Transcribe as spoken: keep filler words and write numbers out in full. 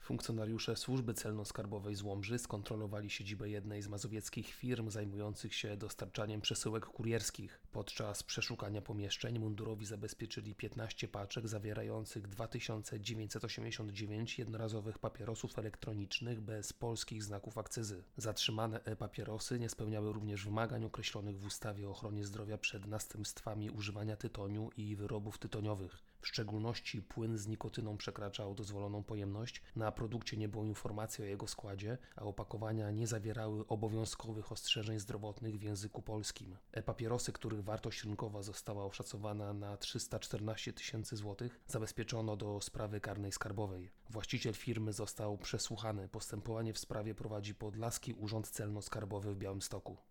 Funkcjonariusze Służby Celno-Skarbowej z Łomży skontrolowali siedzibę jednej z mazowieckich firm zajmujących się dostarczaniem przesyłek kurierskich. Podczas przeszukania pomieszczeń mundurowi zabezpieczyli piętnaście paczek zawierających dwa tysiące dziewięćset osiemdziesiąt dziewięć jednorazowych papierosów elektronicznych bez polskich znaków akcyzy. Zatrzymane e-papierosy nie spełniały również wymagań określonych w ustawie o ochronie zdrowia przed następstwami używania tytoniu i wyrobów tytoniowych. W szczególności płyn z nikotyną przekraczał dozwoloną pojemność, na produkcie nie było informacji o jego składzie, a opakowania nie zawierały obowiązkowych ostrzeżeń zdrowotnych w języku polskim. E-papierosy, których wartość rynkowa została oszacowana na trzysta czternaście tysięcy złotych, zabezpieczono do sprawy karnej skarbowej. Właściciel firmy został przesłuchany. Postępowanie w sprawie prowadzi Podlaski Urząd Celno-Skarbowy w Białymstoku.